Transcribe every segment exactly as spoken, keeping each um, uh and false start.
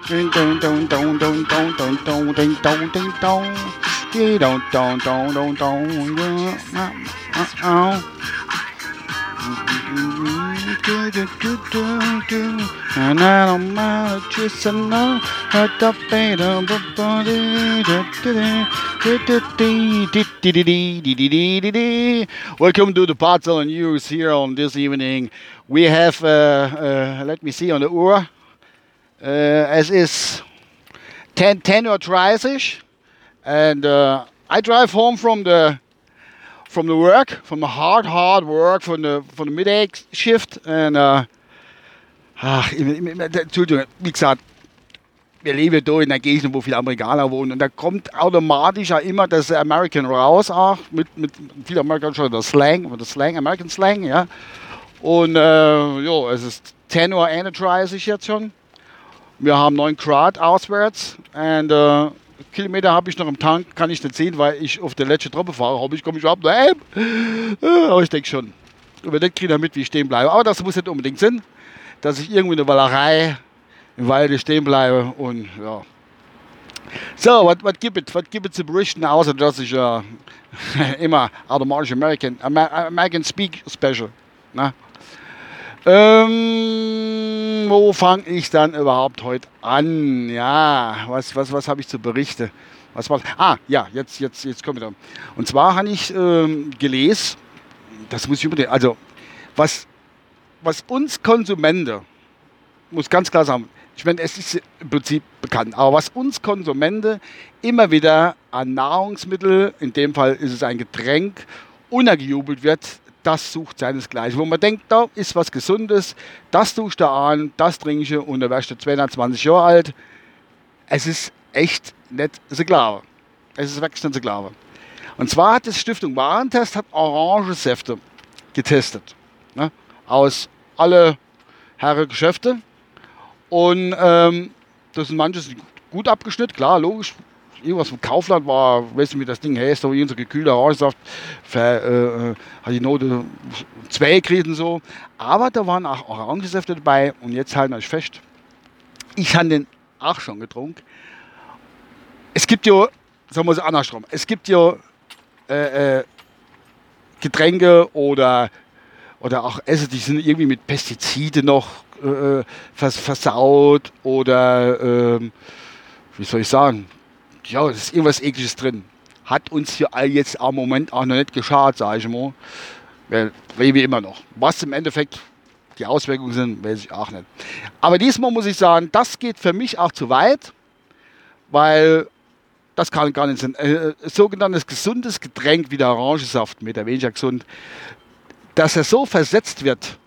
Ding dong dong dong dong dong dong dong ding dong ding dong. Ding dong dong dong dong dong. And I don't mind just enough at the better body. Welcome to the Parcel News here on this evening. We have, uh, uh, let me see on the Uhr. Uh, es ist ten, ten or dreißig, and uh, I drive home from the from the work, from the hard, hard work, from the from the midday shift, and uh, ach, Entschuldigung, wie gesagt, wir leben hier in der Gegend, wo viele Amerikaner wohnen, und da kommt automatisch ja immer das American raus, auch mit mit viel Amerikaner schon das Slang, das Slang, American Slang, ja. Und äh, jo, es ist ten Uhr einunddreißig jetzt schon. Wir haben neun Grad auswärts und äh, Kilometer habe ich noch im Tank, kann ich nicht sehen, weil ich auf der letzten Treppe fahre. Habe ich komme ich überhaupt noch heim. Aber ich denke schon, über das kriege ich mit, wie ich stehen bleibe. Aber das muss nicht unbedingt sein, dass ich irgendwie in der Wallerei im Walde stehen bleibe. Und ja. So, was gibt es? Was gibt es zu berichten, außer dass ich äh, immer automatisch American, American Speak Special. Ne? Ähm, wo fange ich dann überhaupt heute an? Ja, was, was, was habe ich zu berichten? Was war, ah, ja, jetzt, jetzt, jetzt kommen wir da. Und zwar habe ich ähm, gelesen, das muss ich unbedingt, also, was, was uns Konsumenten, muss ganz klar sagen, ich meine, es ist im Prinzip bekannt, aber was uns Konsumenten immer wieder an Nahrungsmittel, in dem Fall ist es ein Getränk, untergejubelt wird, das sucht seinesgleichen. Wo man denkt, da ist was Gesundes, das tust du an, das trinkst du und da wärst du zweihundertzwanzig Jahre alt. Es ist echt nicht so klar. Es ist wirklich nicht so klar. Und zwar hat die Stiftung Warentest hat Orangensäfte getestet. Ne? Aus alle Herren Geschäfte. Und ähm, das sind manches gut abgeschnitten, klar, logisch. Irgendwas vom Kaufland war, weißt du, wie das Ding heißt, aber irgend so gekühlter Orangensaft, für, äh, hat die Note zwei gekriegt und so. Aber da waren auch Orangensäfte dabei und jetzt halten euch fest, ich habe den auch schon getrunken. Es gibt ja, sagen wir es andersrum, es gibt ja äh, äh, Getränke oder, oder auch Essen, die sind irgendwie mit Pestiziden noch äh, vers versaut oder, äh, wie soll ich sagen, ja, es ist irgendwas Ekliges drin. Hat uns hier all jetzt am Moment auch noch nicht geschadet, sage ich mal. Weil, wie immer noch. Was im Endeffekt die Auswirkungen sind, weiß ich auch nicht. Aber diesmal muss ich sagen, das geht für mich auch zu weit, weil das kann gar nicht sein. Äh, sogenanntes gesundes Getränk wie der Orangensaft, mit der weniger gesund, dass er so versetzt wird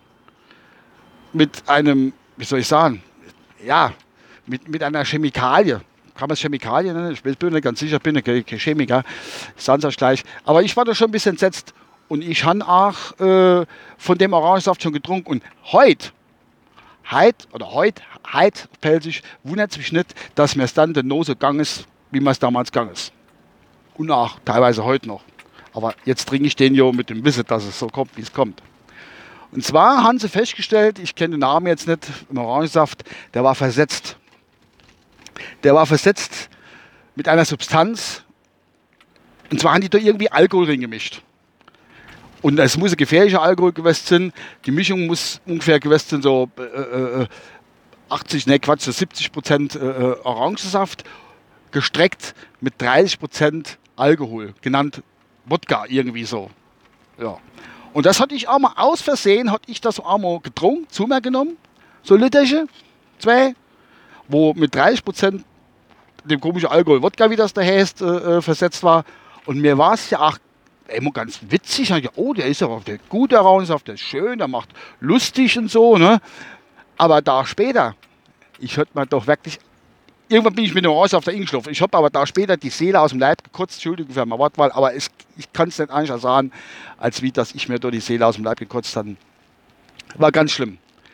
mit einem, wie soll ich sagen, ja, mit, mit einer Chemikalie. Kann man es Chemikalien nennen? Ich bin nicht ganz sicher, bin kein Chemiker. Ich sage es euch gleich. Aber ich war da schon ein bisschen entsetzt. Und ich habe auch äh, von dem Orangensaft schon getrunken. Und heute, heute, oder heute, heute, Pelsig, wundert es mich nicht, dass mir es dann der Nose gegangen ist, wie man es damals gegangen ist. Und auch teilweise heute noch. Aber jetzt trinke ich den ja mit dem Wissen, dass es so kommt, wie es kommt. Und zwar haben sie festgestellt, ich kenne den Namen jetzt nicht, im Orangensaft, der war versetzt. Der war versetzt mit einer Substanz. Und zwar haben die da irgendwie Alkohol reingemischt. Und es muss ein gefährlicher Alkohol gewesen sein. Die Mischung muss ungefähr gewesen sein, so äh, achtzig, ne Quatsch, so siebzig Prozent äh, Orangensaft, gestreckt mit dreißig Prozent Alkohol, genannt Wodka, irgendwie so. Ja. Und das hatte ich auch mal aus Versehen, hatte ich das auch mal getrunken, zu mir genommen. So Literchen, zwei. Wo mit dreißig Prozent dem komischen Alkohol Wodka, wie das da heißt, äh, versetzt war. Und mir war es ja auch immer ganz witzig. Ich, oh, der ist ja auch der gute Orangensaft, der ist schön, der macht lustig und so. Ne? Aber da später, ich hörte mal doch wirklich, irgendwann bin ich mit dem Orangensaft da eingeschlafen. Ich habe aber da später die Seele aus dem Leib gekotzt, Entschuldigung für meine Wortwahl, aber es, ich kann es nicht anders sagen, als wie, dass ich mir da die Seele aus dem Leib gekotzt habe. War ganz schlimm.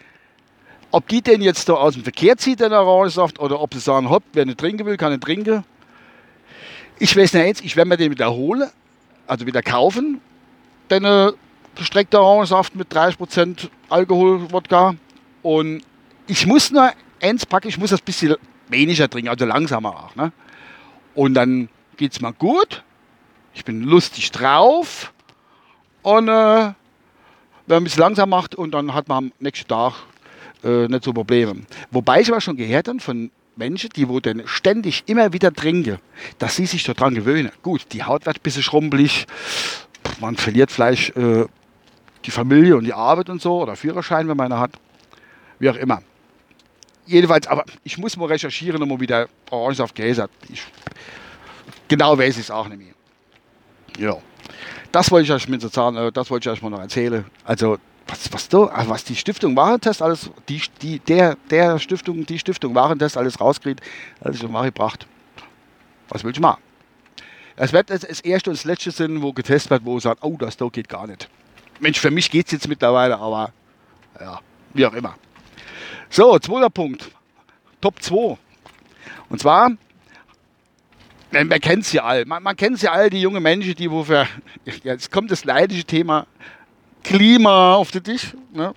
Ob die den jetzt da aus dem Verkehr zieht, den Orangensaft, oder ob sie sagen, hopp, wer nicht trinken will, kann nicht trinken. Ich weiß nicht jetzt, ich werde mir den wiederholen, also wieder kaufen, den äh, gestreckten Orangensaft mit dreißig Prozent Alkohol, Wodka. Und ich muss nur eins packen, ich muss das ein bisschen weniger trinken, also langsamer auch. Ne? Und dann geht es mir gut, ich bin lustig drauf und äh, wenn man ein bisschen langsam macht und dann hat man am nächsten Tag äh, nicht so Probleme. Wobei ich aber schon gehört habe von Menschen, die wo dann ständig immer wieder trinken, dass sie sich daran gewöhnen. Gut, die Haut wird ein bisschen schrumpelig, man verliert vielleicht äh, die Familie und die Arbeit und so oder Führerschein, wenn man einen hat, wie auch immer. Jedenfalls, aber ich muss mal recherchieren und mal wieder Orangensaft Käse. Ich, genau weiß ich es auch nicht mehr. Ja, das wollte ich euch mit so sagen, äh, das wollte ich euch mal noch erzählen. Also was, was, da, was die Stiftung Warentest alles, die, die, der, der Stiftung, die Stiftung Warentest alles rauskriegt, das ist schon mal gebracht. Was will ich machen? Es wird das, das erste und das letzte sein, wo getestet wird, wo sagt, oh, das da geht gar nicht. Mensch, für mich geht es jetzt mittlerweile, aber ja, wie auch immer. So, zweiter Punkt. Top zwei. Und zwar, man, man kennt es ja alle. Man, man kennt es ja alle, die jungen Menschen, die wofür, jetzt kommt das leidige Thema Klima auf den Tisch. Ne?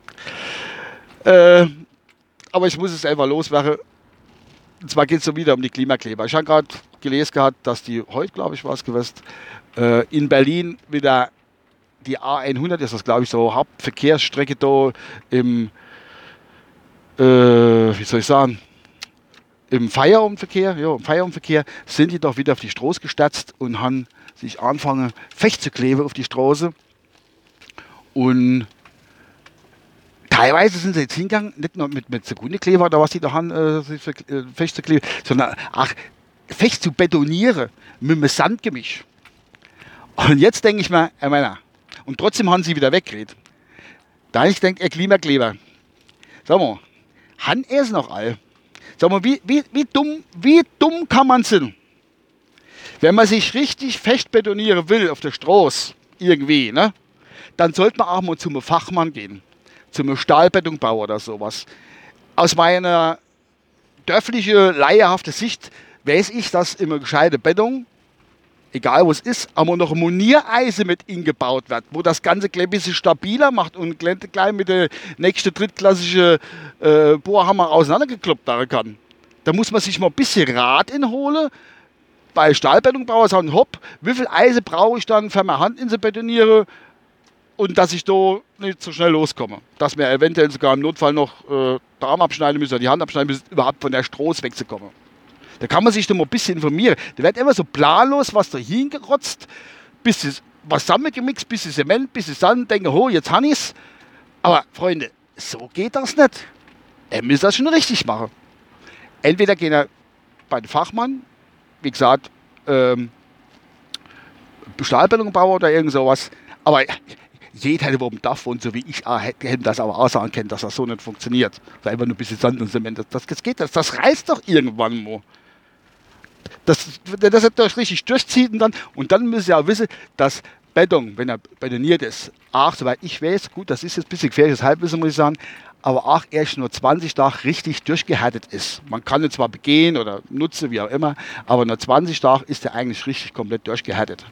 Äh, aber ich muss es einfach loswerden. Und zwar geht es so wieder um die Klimakleber. Ich habe gerade gelesen gehabt, dass die, heute glaube ich war es gewesen, äh, in Berlin wieder die A hundert, ist das glaube ich so, Hauptverkehrsstrecke da im, äh, wie soll ich sagen, im Feierabendverkehr, ja, im Feierabendverkehr sind die doch wieder auf die Straße gestatzt und haben sich angefangen festzukleben auf die Straße. Und teilweise sind sie jetzt hingegangen, nicht nur mit, mit Sekundekleber oder was die da haben, äh, sich äh, festzukleben, sondern ach, fest zu betonieren mit einem Sandgemisch. Und jetzt denke ich mir, äh, meiner, und trotzdem haben sie wieder weggeredet. Da ich denke, ihr Klimakleber, sag mal, haben er es noch all? Sag mal, wie, wie, wie, dumm, wie dumm kann man sein? Wenn man sich richtig fest betonieren will auf der Straße, irgendwie, ne? Dann sollte man auch mal zum Fachmann gehen, zum Stahlbetonbauer oder sowas. Aus meiner dörflichen, laierhaften Sicht weiß ich, dass immer gescheite Beton, egal was es ist, aber noch ein Moniereisen mit eingebaut wird, wo das Ganze gleich ein bisschen stabiler macht und gleich mit der nächsten drittklassischen äh, Bohrhammer auseinandergekloppt werden kann. Da muss man sich mal ein bisschen Rat inholen. Bei Stahlbetonbauer sagen, hopp, wie viel Eisen brauche ich dann für meine Hand in zu betonieren und dass ich da nicht so schnell loskomme. Dass wir eventuell sogar im Notfall noch äh, den Arm abschneiden müssen oder die Hand abschneiden müssen, überhaupt von der Straße wegzukommen. Da kann man sich doch mal ein bisschen informieren. Da wird immer so planlos was da hingerotzt, bisschen was zusammengemixt, bisschen Zement, bisschen Sand, denke, oh, jetzt habe ich es. Aber Freunde, so geht das nicht. Er muss das schon richtig machen. Entweder gehen er bei dem Fachmann, wie gesagt, ähm, Stahlbetonbauer oder irgend sowas. Aber jeder, der oben darf und so wie ich auch, hätte das aber auch sagen können, dass das so nicht funktioniert. Da einfach nur ein bisschen Sand und Zement. Das, das geht, das, das reißt doch irgendwann mal. Das, das hat das richtig durchzieht und dann, und dann müssen Sie auch wissen, dass Beton, wenn er betoniert ist, auch, soweit ich weiß, gut, das ist jetzt ein bisschen gefährliches Halbwissen, muss ich sagen, aber auch erst nur zwanzig Tage richtig durchgehärtet ist. Man kann ihn zwar begehen oder nutzen, wie auch immer, aber nur zwanzig Tage ist er eigentlich richtig komplett durchgehärtet.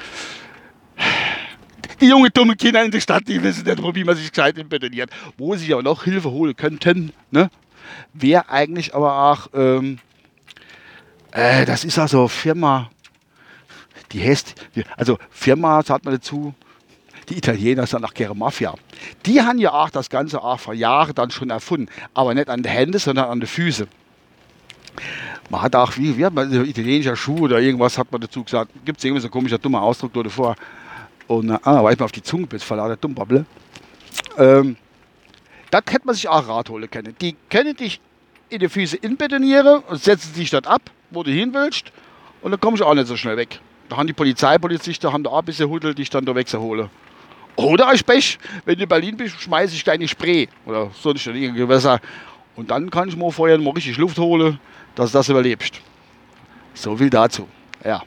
Die jungen, dummen Kinder in der Stadt, die wissen nicht, wie man sich gescheit betoniert. Wo sie auch noch Hilfe holen könnten, ne? Wäre eigentlich aber auch, ähm, äh, das ist also Firma, die heißt, also Firma, sagt man dazu, die Italiener sind auch gerne Mafia. Die haben ja auch das Ganze auch vor Jahren dann schon erfunden, aber nicht an den Händen, sondern an den Füßen. Man hat auch, wie, wie hat man, italienischer Schuh oder irgendwas hat man dazu gesagt, gibt es irgendwie so ein komischer, dummer Ausdruck da davor. Und äh, ah, weil ich mal auf die Zunge bin, vor lauter Dummbabble. Ähm, das hätte man sich auch Rat holen können. Die können dich in die Füße inbetonieren und setzen sich dort ab, wo du hin willst, und dann kommst du auch nicht so schnell weg. Da haben die Polizeipolizisten, haben da auch ein bisschen Huddel, dich dann da wegzuholen. Oder als Pech, wenn du in Berlin bist, schmeiße ich deine Spray oder sonst irgendein Gewässer. Und dann kann ich mir vorher mal richtig Luft holen, dass du das überlebst. So viel dazu. Ja.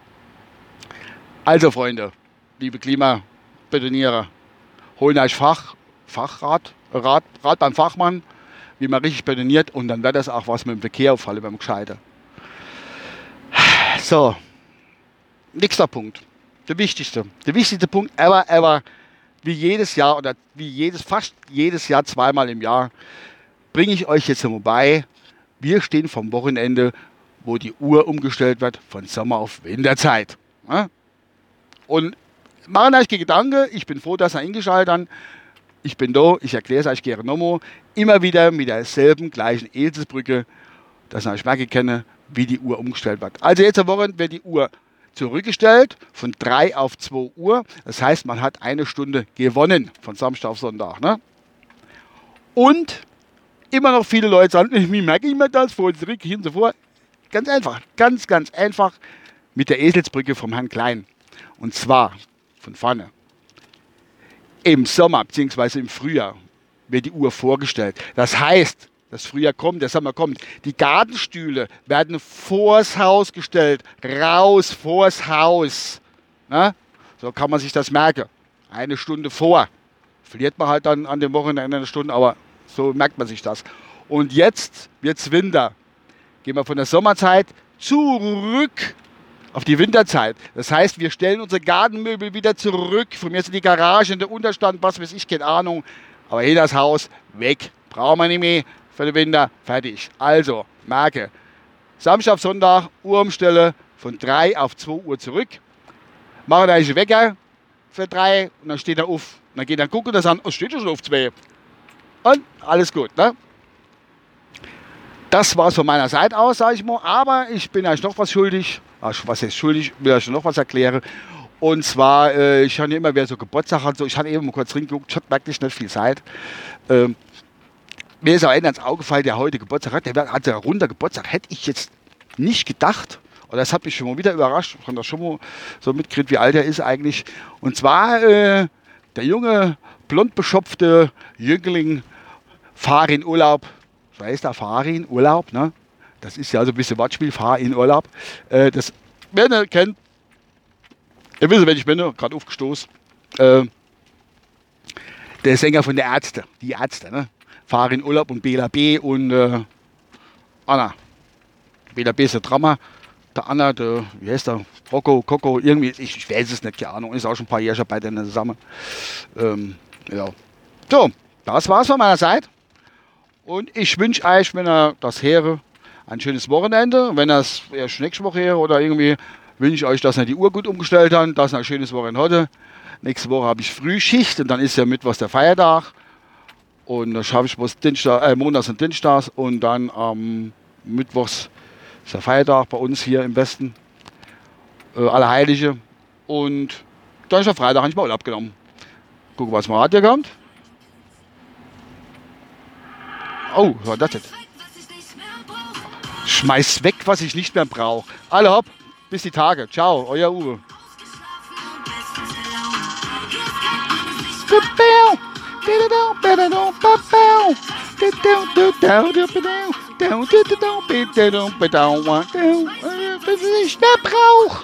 Also Freunde, liebe Klimabetonierer, holen euch Fach, Fachrat, Rat, Rat beim Fachmann, wie man richtig betoniert, und dann wird das auch was mit dem Verkehr auffallen beim Gescheiter. So, nächster Punkt, der wichtigste, der wichtigste Punkt ever, ever, wie jedes Jahr oder wie jedes, fast jedes Jahr zweimal im Jahr, bringe ich euch jetzt mal bei, wir stehen vom Wochenende, wo die Uhr umgestellt wird von Sommer auf Winterzeit. Ja? Und machen euch Gedanken, ich bin froh, dass ihr eingeschaltet habt. Ich bin da, ich erkläre es euch gerne nochmal. Immer wieder mit derselben gleichen Eselsbrücke, dass ihr euch merken könnt, wie die Uhr umgestellt wird. Also jetzt am Wochenende wird die Uhr zurückgestellt von drei auf zwei Uhr. Das heißt, man hat eine Stunde gewonnen von Samstag auf Sonntag. Ne? Und immer noch viele Leute sagen, wie merke ich mir das, vor und zurück, hin und so vor. Ganz einfach, ganz, ganz einfach mit der Eselsbrücke vom Herrn Klein. Und zwar von vorne. Im Sommer bzw. im Frühjahr wird die Uhr vorgestellt. Das heißt, das Frühjahr kommt, der Sommer kommt. Die Gartenstühle werden vors Haus gestellt, raus vors Haus. Na? So kann man sich das merken. Eine Stunde vor. Verliert man halt dann an dem Wochenende eine Stunde, aber so merkt man sich das. Und jetzt wird es Winter. Gehen wir von der Sommerzeit zurück auf die Winterzeit. Das heißt, wir stellen unsere Gartenmöbel wieder zurück. Von mir ist die Garage, in der Unterstand, was weiß ich, keine Ahnung. Aber hier das Haus, weg. Brauchen wir nicht mehr für den Winter. Fertig. Also, merke, Samstag auf Sonntag, Uhr umstelle, von drei auf zwei Uhr zurück. Machen einen Wecker für drei und dann steht er auf. Und dann geht er gucken und dann sagen, oh, steht schon auf zwei. Und alles gut, ne? Das war es von meiner Seite aus, sage ich mal. Aber ich bin euch noch was schuldig. Ach, was heißt schuldig? Ich will euch noch was erklären. Und zwar, äh, ich habe immer, wer so Geburtstag hat, so, ich hatte eben mal kurz reingeguckt, ich hatte wirklich nicht viel Zeit. Ähm, mir ist auch einer ins Auge gefallen, der heute Geburtstag hat. Der hat ja runder Geburtstag. Hätte ich jetzt nicht gedacht. Und das hat mich schon mal wieder überrascht. Ich habe das schon mal so mitgekriegt, wie alt er ist eigentlich. Und zwar äh, der junge, blond beschopfte Jüngling, fahr in Urlaub. So heißt der, fahr in Urlaub, ne? Das ist ja so ein bisschen Wortspiel, fahr in Urlaub. Äh, das, wer ihr kennt, ihr wisst, wer ich bin, gerade aufgestoßen. Äh, der Sänger von der Ärzte, die Ärzte, ne? Fahr in Urlaub und Bela B. und äh, Anna. Bela B. ist der Drama. Der Anna, der, wie heißt der? Rocco, Coco, irgendwie, ich, ich weiß es nicht, keine Ahnung. Ist auch schon ein paar Jahre bei denen zusammen. Ähm, ja. So, das war's von meiner Seite. Und ich wünsche euch, wenn ihr das höre, ein schönes Wochenende. Wenn das erst nächste Woche höre oder irgendwie, wünsche ich euch, dass ihr die Uhr gut umgestellt habt, dass ihr ein schönes Wochenende heute. Nächste Woche habe ich Frühschicht und dann ist ja Mittwochs der Feiertag. Und dann schaffe ich bloß Dienstag, äh, Montags und Dienstags und dann am ähm, Mittwochs ist der Feiertag bei uns hier im Westen. Äh, Allerheilige. Und dann ist der Freitag, habe ich mal Urlaub genommen. Gucken, was mal hat ihr gehabt. Oh, was war das jetzt? Schmeiß weg, was ich nicht mehr brauche. Alle hopp, bis die Tage. Ciao, euer Uwe. Was ich nicht mehr brauche.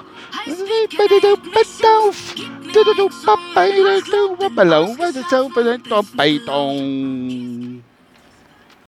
Was ich nicht mehr brauche.